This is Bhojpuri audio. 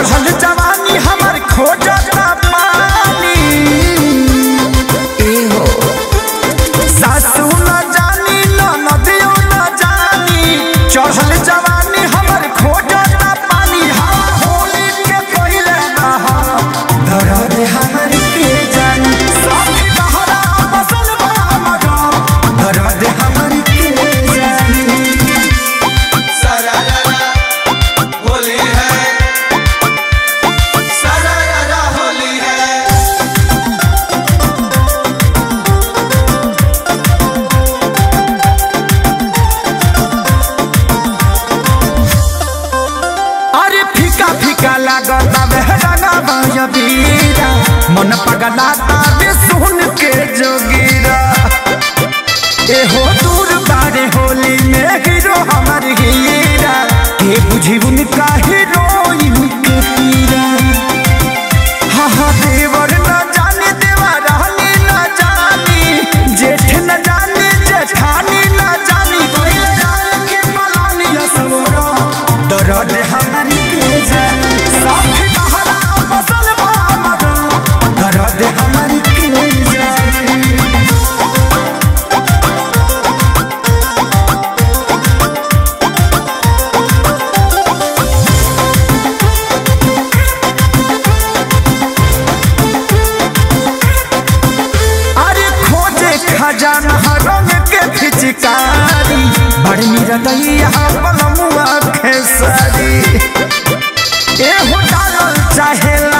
चढ़ल जवानी हमर खोजता पानी एहो सासू न जानी नदियो न जानी चढ़ल जवानी हमर खोजता पानी होली के पहिले दर्द हमर के जानी साथी बहरा बसल बा मगा दर्द हमर के जानी मन पगलाता बे सुन के जोगिरा एहो दूर बारे होली में हीरो हमर हीरा के बुझी उनका हीरोइन के पीरा हा देवर न जाने देवा रहनी न जानी जेठ न जाने जेठानी न जानी कोई जान के पलानी असवरा दर्द हमर के जानी साथी बहरा बसल बा मगा दर्द हमर के जानी अरे खोजे खजाना रंग के फिचकारी बड़नी रदैया पलमुआ खेसारी एहो डालल चाहेला